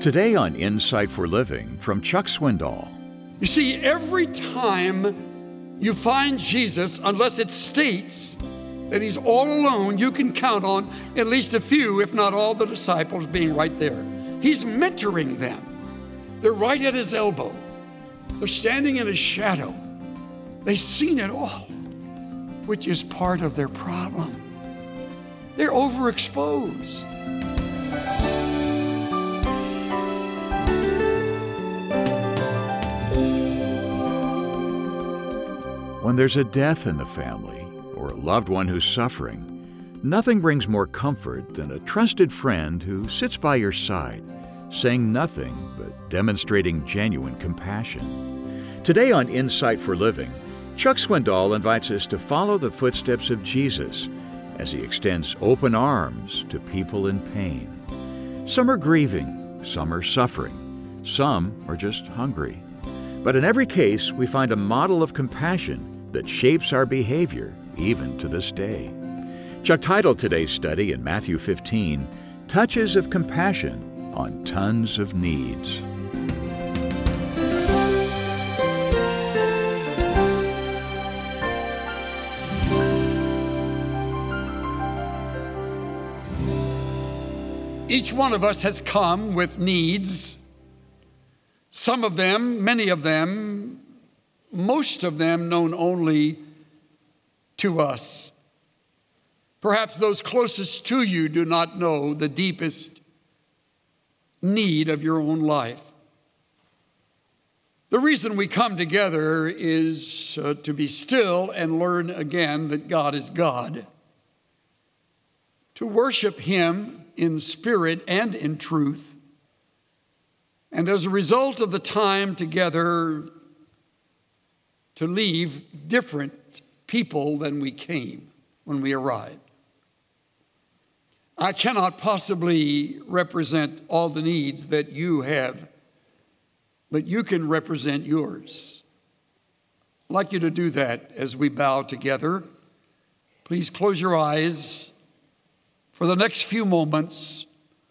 Today on Insight for Living from Chuck Swindoll. You see, every time you find Jesus, unless it states that he's all alone, you can count on at least a few, if not all, the disciples being right there. He's mentoring them. They're right at his elbow. They're standing in his shadow. They've seen it all, which is part of their problem. They're overexposed. When there's a death in the family or a loved one who's suffering, nothing brings more comfort than a trusted friend who sits by your side, saying nothing but demonstrating genuine compassion. Today on Insight for Living, Chuck Swindoll invites us to follow the footsteps of Jesus as he extends open arms to people in pain. Some are grieving, some are suffering, some are just hungry. But in every case, we find a model of compassion that shapes our behavior even to this day. Chuck titled today's study in Matthew 15, Touches of Compassion on Tons of Needs. Each one of us has come with needs. Some of them, many of them, most of them known only to us. Perhaps those closest to you do not know the deepest need of your own life. The reason we come together is to be still and learn again that God is God, to worship Him in spirit and in truth, and as a result of the time together, to leave different people than we came when we arrived. I cannot possibly represent all the needs that you have, but you can represent yours. I'd like you to do that as we bow together. Please close your eyes. For the next few moments,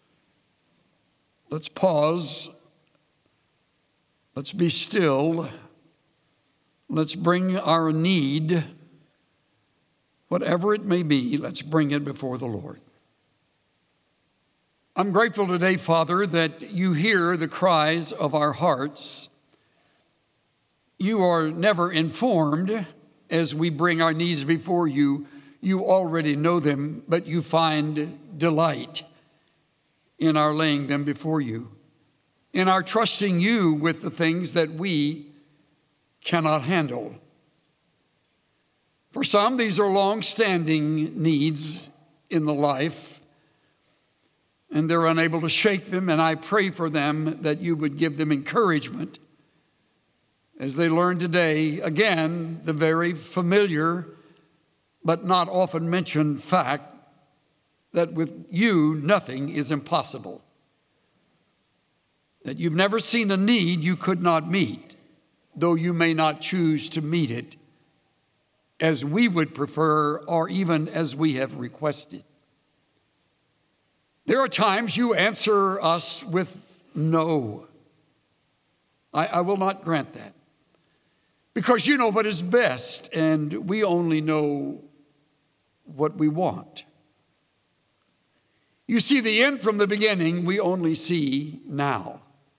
let's pause. Let's be still. Let's bring our need, whatever it may be, let's bring it before the Lord. I'm grateful today, Father, that you hear the cries of our hearts. You are never informed as we bring our needs before you. You already know them, but you find delight in our laying them before you, in our trusting you with the things that we cannot handle. For some, these are long-standing needs in the life, and they're unable to shake them, and I pray for them that you would give them encouragement as they learn today, again, the very familiar but not often mentioned fact that with you, nothing is impossible. That you've never seen a need you could not meet, though you may not choose to meet it as we would prefer or even as we have requested. There are times you answer us with no. I will not grant that, because you know what is best, and we only know what we want. You see the end from the beginning, we only see now.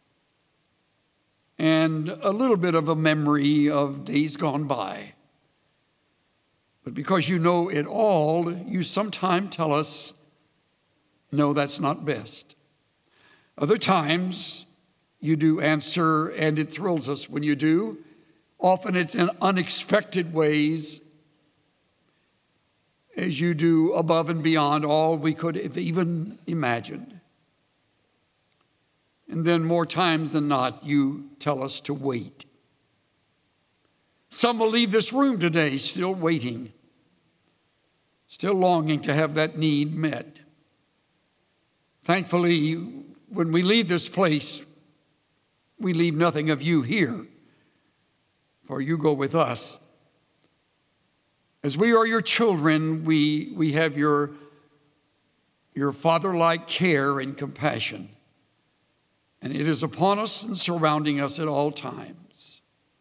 And a little bit of a memory of days gone by. But because you know it all, you sometimes tell us, no, that's not best. Other times, you do answer, and it thrills us when you do. Often it's in unexpected ways, as you do above and beyond all we could have even imagined. And then more times than not, you tell us to wait. Some will leave this room today still waiting, still longing to have that need met. Thankfully, when we leave this place, we leave nothing of you here, for you go with us. As we are your children, we have your father-like care and compassion. and it is upon us and surrounding us at all times.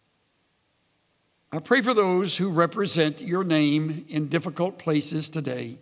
I pray for those who represent your name in difficult places today,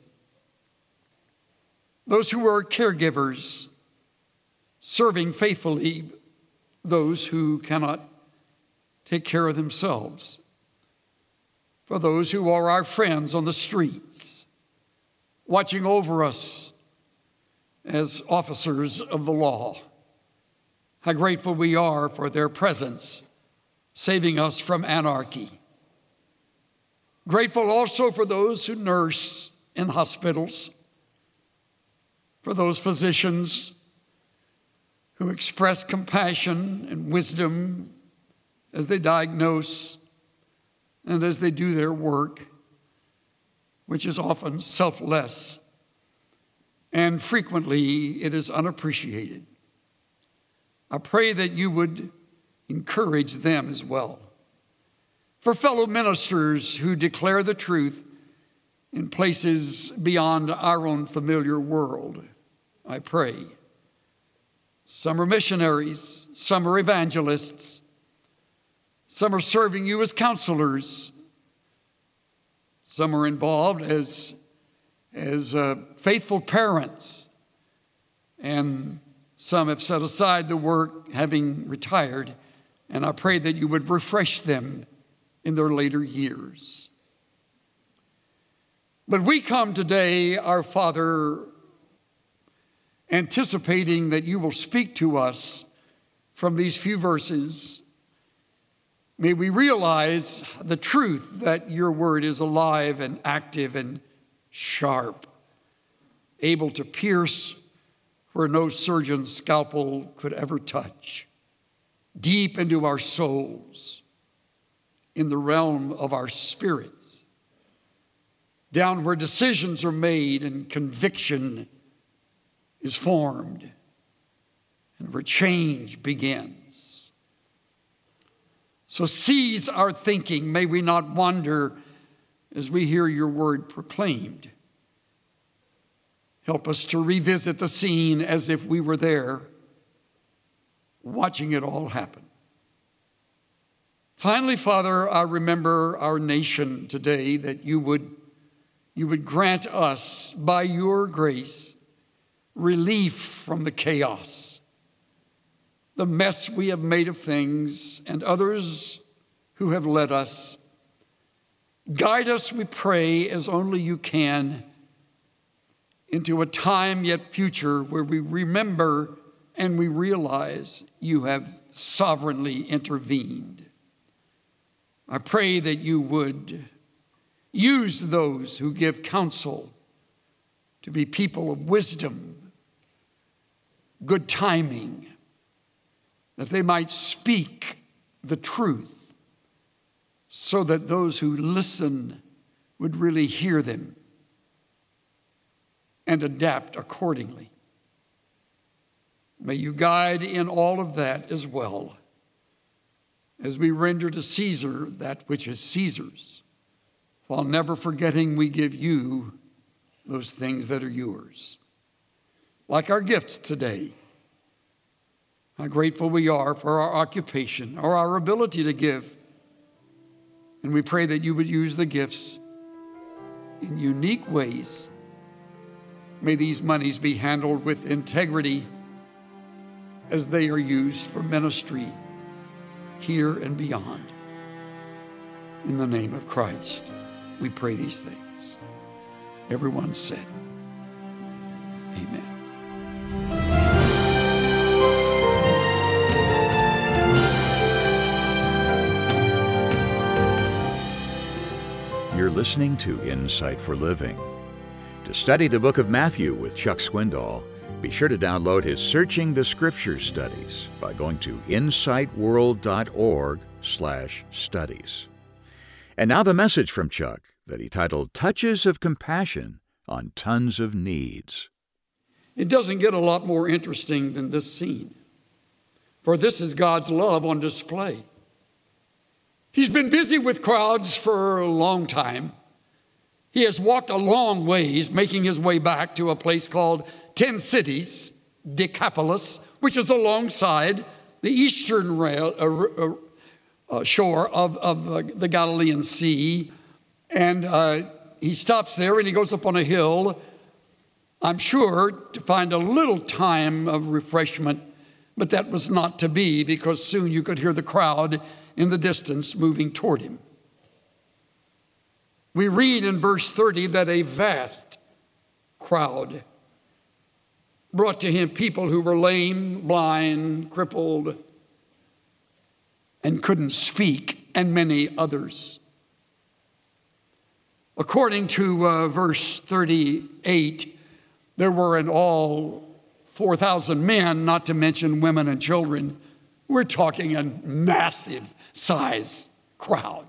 those who are caregivers, serving faithfully those who cannot take care of themselves, for those who are our friends on the streets, watching over us as officers of the law. How grateful we are for their presence, saving us from anarchy. Grateful also for those who nurse in hospitals, for those physicians who express compassion and wisdom as they diagnose and as they do their work, which is often selfless, and frequently it is unappreciated. I pray that you would encourage them as well. For fellow ministers who declare the truth in places beyond our own familiar world, I pray. Some are missionaries, some are evangelists, some are serving you as counselors, some are involved as faithful parents, and some have set aside the work having retired, and I pray that you would refresh them in their later years. But we come today, our Father, anticipating that you will speak to us from these few verses. May we realize the truth that your word is alive and active and sharp, able to pierce where no surgeon's scalpel could ever touch, deep into our souls, in the realm of our spirits, down where decisions are made and conviction is formed, and where change begins. So seize our thinking. May we not wander as we hear your word proclaimed. Help us to revisit the scene as if we were there, watching it all happen. Finally, Father, I remember our nation today, that you would grant us, by your grace, relief from the chaos, the mess we have made of things, and others who have led us. Guide us, we pray, as only you can, into a time yet future where we remember and we realize you have sovereignly intervened. I pray that you would use those who give counsel to be people of wisdom, good timing, that they might speak the truth so that those who listen would really hear them and adapt accordingly. May you guide in all of that as well, as we render to Caesar that which is Caesar's, while never forgetting we give you those things that are yours. Like our gifts today, how grateful we are for our occupation or our ability to give. And we pray that you would use the gifts in unique ways. May these monies be handled with integrity as they are used for ministry here and beyond. In the name of Christ, we pray these things. Everyone said, amen. You're listening to Insight for Living. To study the book of Matthew with Chuck Swindoll, be sure to download his Searching the Scriptures studies by going to insightworld.org/studies. And now the message from Chuck that he titled Touches of Compassion on Tons of Needs. It doesn't get a lot more interesting than this scene, for this is God's love on display. He's been busy with crowds for a long time. He has walked a long ways, making his way back to a place called 10 cities, Decapolis, which is alongside the eastern shore of the Galilean Sea. And he stops there and he goes up on a hill, I'm sure, to find a little time of refreshment. But that was not to be, because soon you could hear the crowd in the distance moving toward him. We read in verse 30 that a vast crowd brought to him people who were lame, blind, crippled, and couldn't speak, and many others. According to verse 38, there were in all 4,000 men, not to mention women and children. We're talking a massive size crowd.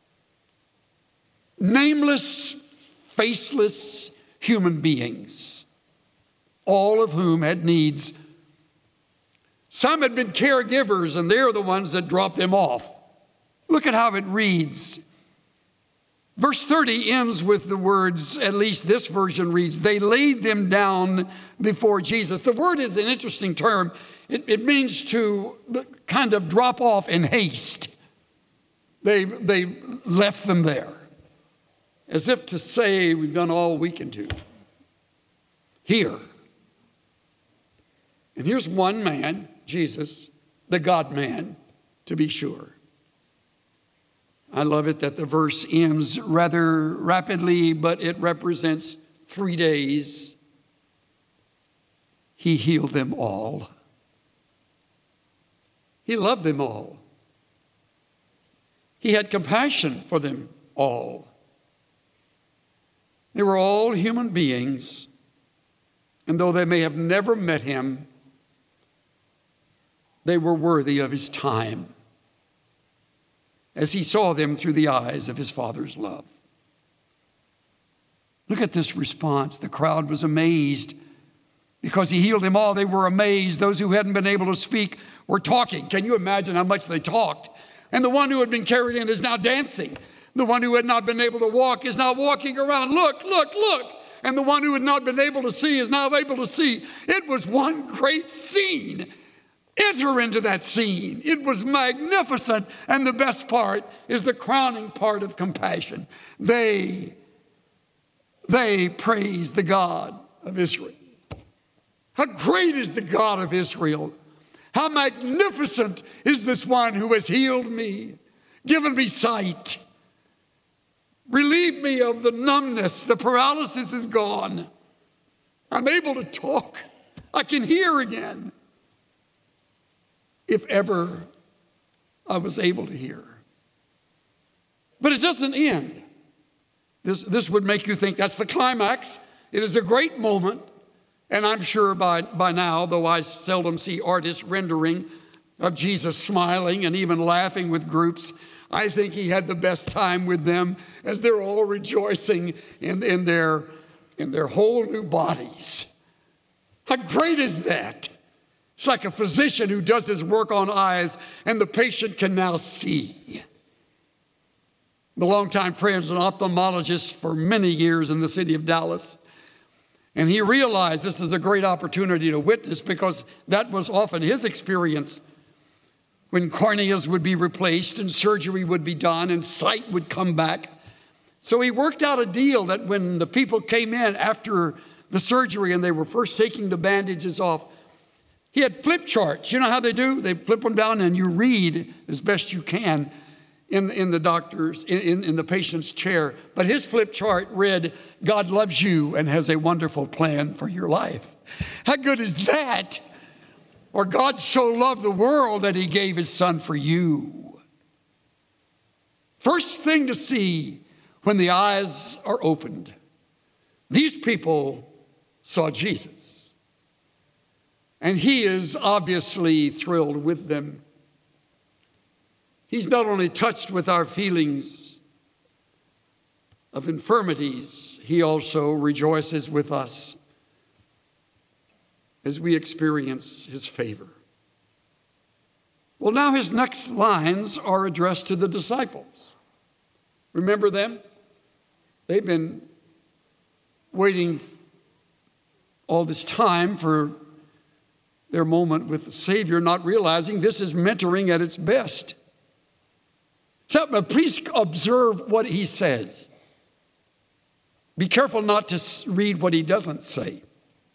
Nameless, faceless human beings, all of whom had needs. Some had been caregivers, and they're the ones that dropped them off. Look at how it reads. Verse 30 ends with the words, at least this version reads, they laid them down before Jesus. The word is an interesting term. It means to kind of drop off in haste. They left them there, as if to say, we've done all we can do here. And here's one man, Jesus, the God-man, to be sure. I love it that the verse ends rather rapidly, but it represents 3 days. He healed them all. He loved them all. He had compassion for them all. They were all human beings, and though they may have never met him, they were worthy of his time, as he saw them through the eyes of his Father's love. Look at this response. The crowd was amazed because he healed them all. They were amazed. Those who hadn't been able to speak were talking. Can you imagine how much they talked? And the one who had been carried in is now dancing. The one who had not been able to walk is now walking around. Look, look, look. And the one who had not been able to see is now able to see. It was one great scene. Enter into that scene. It was magnificent. And the best part is the crowning part of compassion. They praise the God of Israel. How great is the God of Israel? How magnificent is this one who has healed me, given me sight, relieved me of the numbness, the paralysis is gone. I'm able to talk. I can hear again. If ever I was able to hear. But it doesn't end. This would make you think that's the climax. It is a great moment. And I'm sure by now, though I seldom see artists rendering of Jesus smiling and even laughing with groups, I think he had the best time with them as they're all rejoicing in their whole new bodies. How great is that? It's like a physician who does his work on eyes and the patient can now see. The longtime friend, an ophthalmologist for many years in the city of Dallas. And he realized this is a great opportunity to witness because that was often his experience when corneas would be replaced and surgery would be done and sight would come back. So he worked out a deal that when the people came in after the surgery and they were first taking the bandages off, he had flip charts. You know how they do? They flip them down and you read as best you can in the doctor's, in the patient's chair. But his flip chart read, God loves you and has a wonderful plan for your life. How good is that? Or God so loved the world that he gave his son for you. First thing to see when the eyes are opened. These people saw Jesus. And he is obviously thrilled with them. He's not only touched with our feelings of infirmities, he also rejoices with us as we experience his favor. Well, now his next lines are addressed to the disciples. Remember them? They've been waiting all this time for their moment with the Savior, not realizing this is mentoring at its best. So, please observe what he says. Be careful not to read what he doesn't say.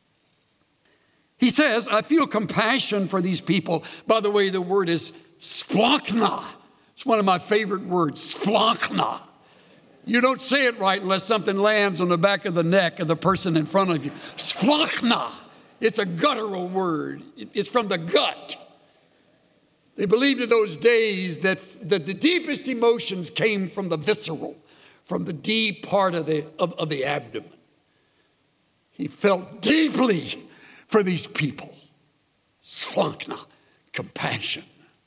He says, I feel compassion for these people. By the way, the word is splachna. It's one of my favorite words, splachna. You don't say it right unless something lands on the back of the neck of the person in front of you. Splachna. It's a guttural word. It's from the gut. They believed in those days that the deepest emotions came from the visceral, from the deep part of the abdomen. He felt deeply for these people. Splachna, compassion.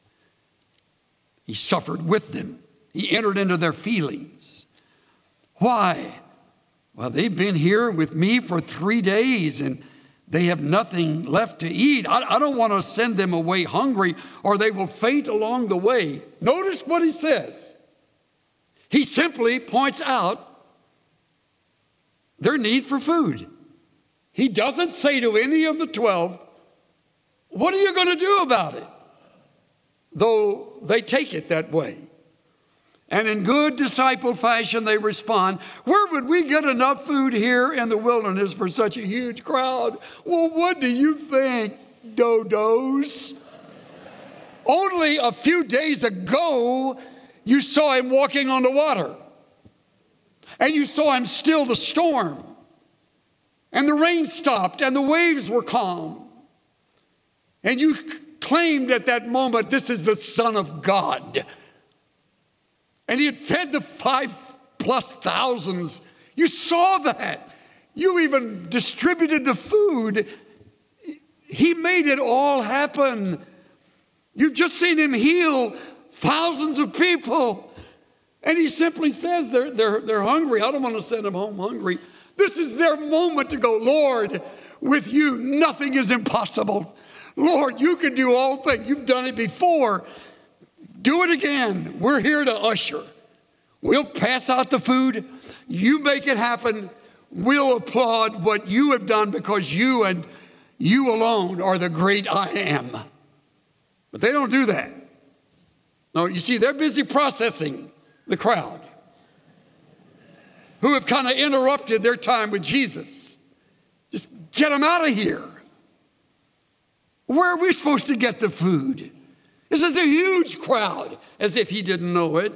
He suffered with them. He entered into their feelings. Why? Well, they've been here with me for 3 days and they have nothing left to eat. I don't want to send them away hungry or they will faint along the way. Notice what he says. He simply points out their need for food. He doesn't say to any of the 12, what are you going to do about it? Though they take it that way. And in good disciple fashion, they respond, where would we get enough food here in the wilderness for such a huge crowd? Well, what do you think, dodos? Only a few days ago, you saw him walking on the water. And you saw him still the storm. And the rain stopped and the waves were calm. And you claimed at that moment, this is the Son of God. And he had fed the 5,000+. You saw that. You even distributed the food. He made it all happen. You've just seen him heal thousands of people. And he simply says they're hungry. I don't want to send them home hungry. This is their moment to go, Lord, with you, nothing is impossible. Lord, you can do all things. You've done it before. Do it again. We're here to usher. We'll pass out the food. You make it happen. We'll applaud what you have done because you and you alone are the great I am. But they don't do that. No, you see, they're busy processing the crowd who have kind of interrupted their time with Jesus. Just get them out of here. Where are we supposed to get the food? This is a huge crowd, as if he didn't know it.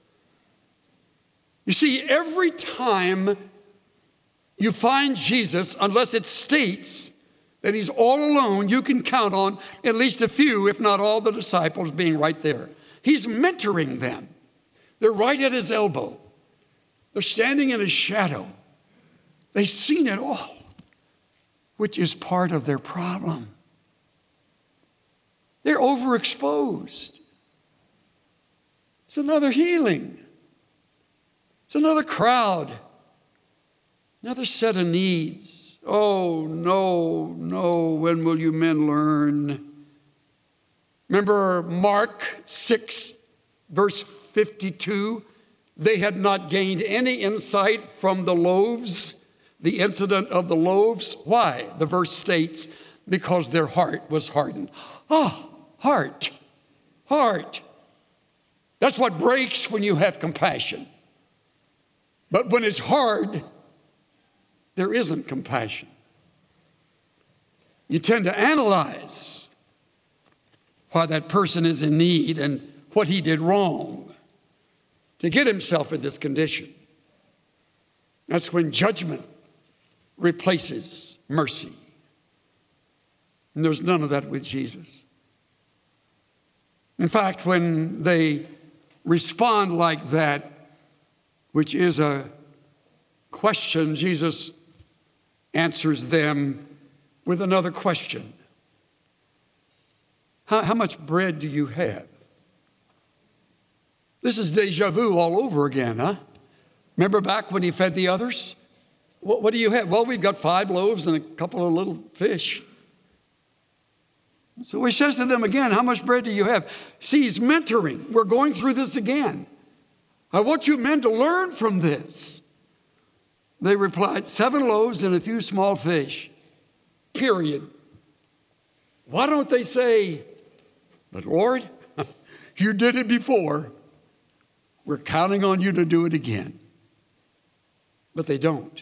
You see, every time you find Jesus, unless it states that he's all alone, you can count on at least a few, if not all the disciples being right there. He's mentoring them. They're right at his elbow. They're standing in his shadow. They've seen it all, which is part of their problem. They're overexposed. It's another healing. It's another crowd. Another set of needs. Oh, no, when will you men learn? Remember Mark 6, verse 52? They had not gained any insight from the loaves, the incident of the loaves. Why? The verse states, because their heart was hardened. Oh, heart. That's what breaks when you have compassion. But when it's hard, there isn't compassion. You tend to analyze why that person is in need and what he did wrong to get himself in this condition. That's when judgment replaces mercy. And there's none of that with Jesus. In fact, when they respond like that, which is a question, Jesus answers them with another question. How much bread do you have? This is déjà vu all over again, huh? Remember back when he fed the others? What do you have? Well, we've got 5 loaves and a couple of little fish. So he says to them again, how much bread do you have? See, he's mentoring. We're going through this again. I want you men to learn from this. They replied, 7 loaves and a few small fish. Period. Why don't they say, but Lord, you did it before. We're counting on you to do it again. But they don't.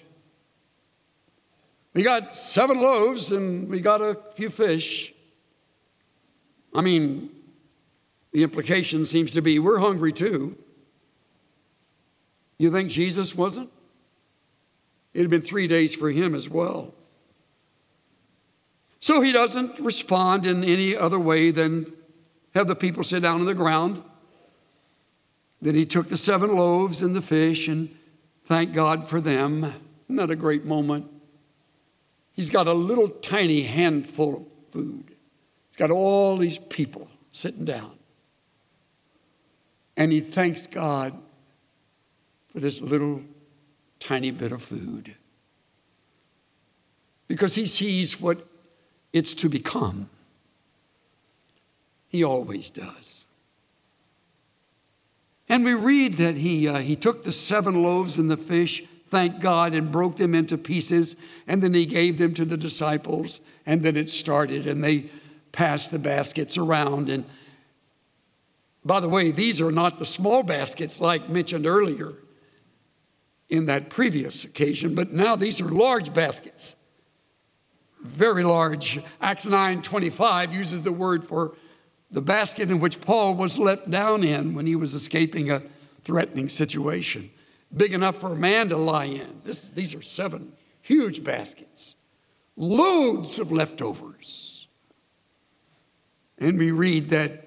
We got 7 loaves and we got a few fish. I mean, the implication seems to be we're hungry too. You think Jesus wasn't? It had been 3 days for him as well. So he doesn't respond in any other way than have the people sit down on the ground. Then he took the 7 loaves and the fish and thanked God for them. Isn't that a great moment? He's got a little tiny handful of food. He's got all these people sitting down. And he thanks God for this little tiny bit of food. Because he sees what it's to become. He always does. And we read that he took the 7 loaves and the fish, thanked God, and broke them into pieces. And then he gave them to the disciples. And then it started, and they passed the baskets around. And by the way, these are not the small baskets like mentioned earlier in that previous occasion, but now these are large baskets. Very large. Acts 9:25 uses the word for the basket in which Paul was let down in when he was escaping a threatening situation. Big enough for a man to lie in. These are 7 huge baskets. Loads of leftovers. And we read that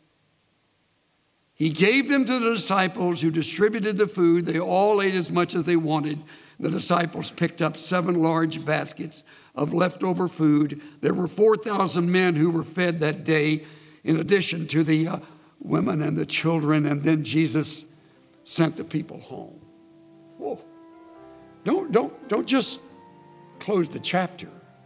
he gave them to the disciples who distributed the food. They all ate as much as they wanted. The disciples picked up 7 large baskets of leftover food. There were 4,000 men who were fed that day, in addition to the women and the children. And then Jesus sent the people home. Whoa. Don't just close the chapter.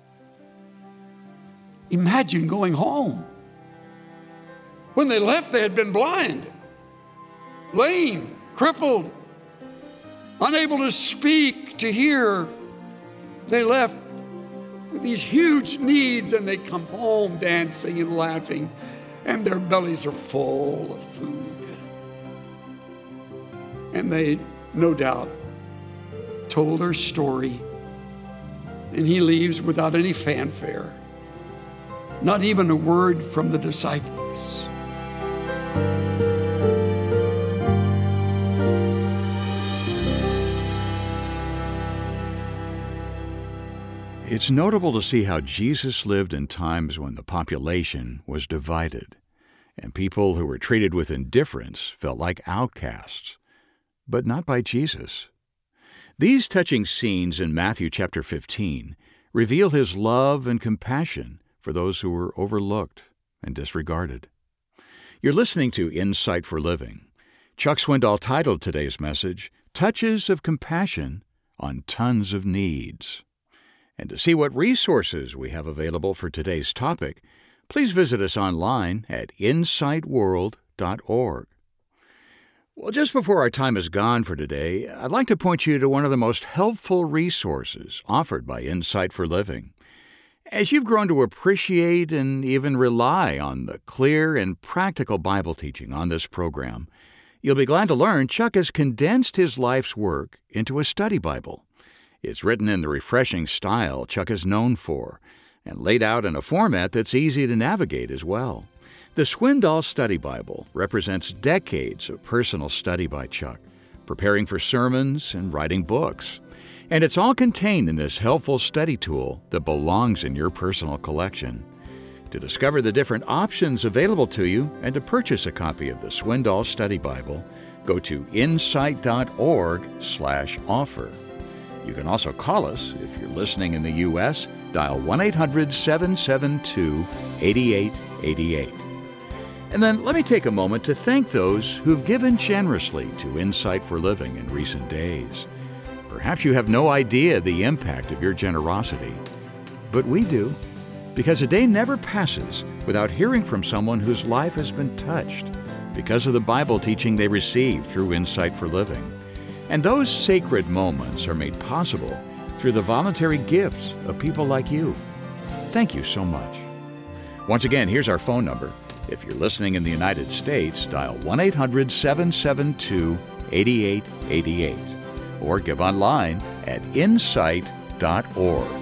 Imagine going home. When they left, they had been blind, lame, crippled, unable to speak, to hear. They left with these huge needs, and they come home dancing and laughing, and their bellies are full of food. And they, no doubt, told their story, and he leaves without any fanfare, not even a word from the disciples. It's notable to see how Jesus lived in times when the population was divided, and people who were treated with indifference felt like outcasts, but not by Jesus. These touching scenes in Matthew chapter 15 reveal his love and compassion for those who were overlooked and disregarded. You're listening to Insight for Living. Chuck Swindoll titled today's message, Touches of Compassion on Tons of Needs. And to see what resources we have available for today's topic, please visit us online at insightworld.org. Well, just before our time is gone for today, I'd like to point you to one of the most helpful resources offered by Insight for Living. As you've grown to appreciate and even rely on the clear and practical Bible teaching on this program, you'll be glad to learn Chuck has condensed his life's work into a study Bible. It's written in the refreshing style Chuck is known for, and laid out in a format that's easy to navigate as well. The Swindoll Study Bible represents decades of personal study by Chuck, preparing for sermons and writing books. And it's all contained in this helpful study tool that belongs in your personal collection. To discover the different options available to you and to purchase a copy of the Swindoll Study Bible, go to insight.org/offer. You can also call us if you're listening in the U.S., dial 1-800-772-8888. And then let me take a moment to thank those who've given generously to Insight for Living in recent days. Perhaps you have no idea the impact of your generosity, but we do, because a day never passes without hearing from someone whose life has been touched because of the Bible teaching they received through Insight for Living. And those sacred moments are made possible through the voluntary gifts of people like you. Thank you so much. Once again, here's our phone number. If you're listening in the United States, dial 1-800-772-8888 or give online at insight.org.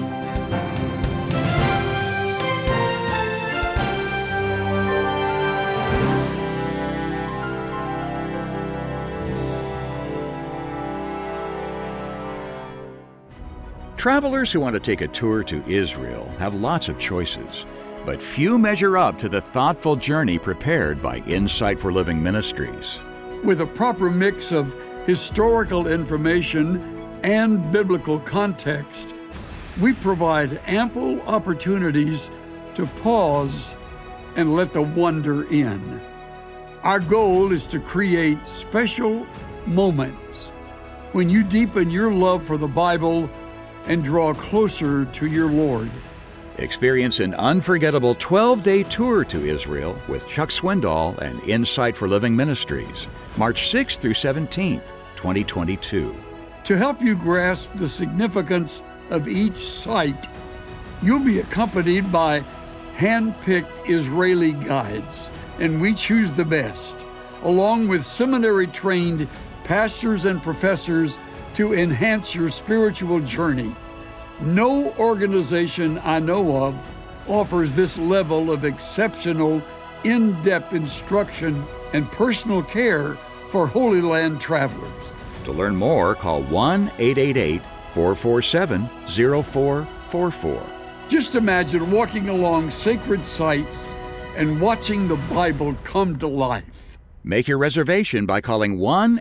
Travelers who want to take a tour to Israel have lots of choices, but few measure up to the thoughtful journey prepared by Insight for Living Ministries. With a proper mix of historical information and biblical context, we provide ample opportunities to pause and let the wonder in. Our goal is to create special moments when you deepen your love for the Bible and draw closer to your Lord. Experience an unforgettable 12-day tour to Israel with Chuck Swindoll and Insight for Living Ministries, March 6th through 17th, 2022. To help you grasp the significance of each site, you'll be accompanied by hand-picked Israeli guides, and we choose the best, along with seminary-trained pastors and professors to enhance your spiritual journey. No organization I know of offers this level of exceptional, in-depth instruction and personal care for Holy Land travelers. To learn more, call 1-888-447-0444. Just imagine walking along sacred sites and watching the Bible come to life. Make your reservation by calling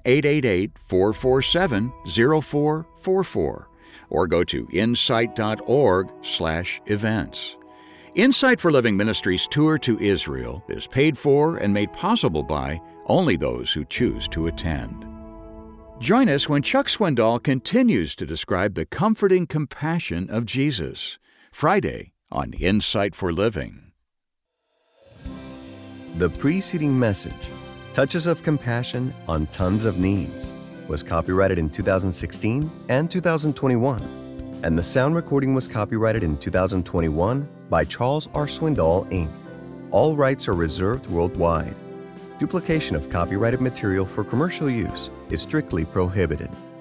1-888-447-0444 or go to insight.org/events. Insight for Living Ministries tour to Israel is paid for and made possible by only those who choose to attend. Join us when Chuck Swindoll continues to describe the comforting compassion of Jesus, Friday on Insight for Living. The preceding message, Touches of Compassion on Tons of Needs, was copyrighted in 2016 and 2021, and the sound recording was copyrighted in 2021 by Charles R. Swindoll, Inc. All rights are reserved worldwide. Duplication of copyrighted material for commercial use is strictly prohibited.